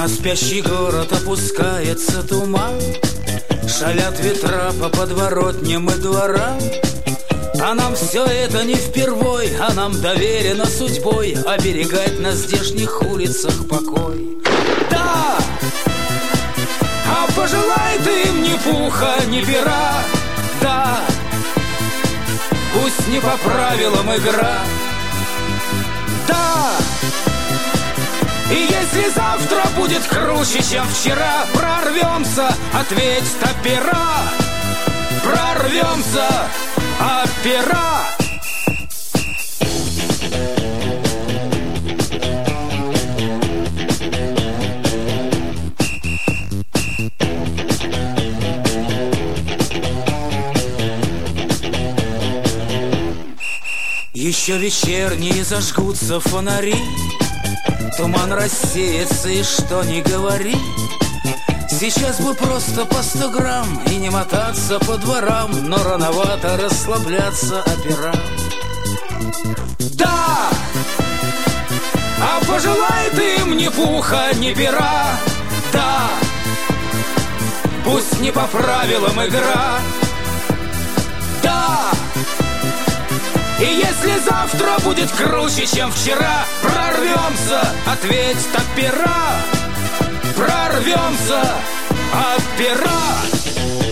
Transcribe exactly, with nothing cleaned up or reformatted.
На спящий город опускается туман, шалят ветра по подворотням и дворам. А нам все это не впервой, а нам доверено судьбой оберегать на здешних улицах покой. Да! А пожелай ты им ни пуха, ни пера. Да! Пусть не по правилам игра. Да! И если завтра будет круче, чем вчера, прорвемся, ответь опера. Прорвемся, опера. Еще вечерние зажгутся фонари, туман рассеется, и что ни говори, сейчас бы просто по сто грамм и не мотаться по дворам, но рановато расслабляться операм. Да! А пожелай ты им ни пуха, ни пера. Да! Пусть не по правилам игра. Да! И если завтра будет круче, чем вчера, прорвемся, ответь опера. Прорвемся, опера.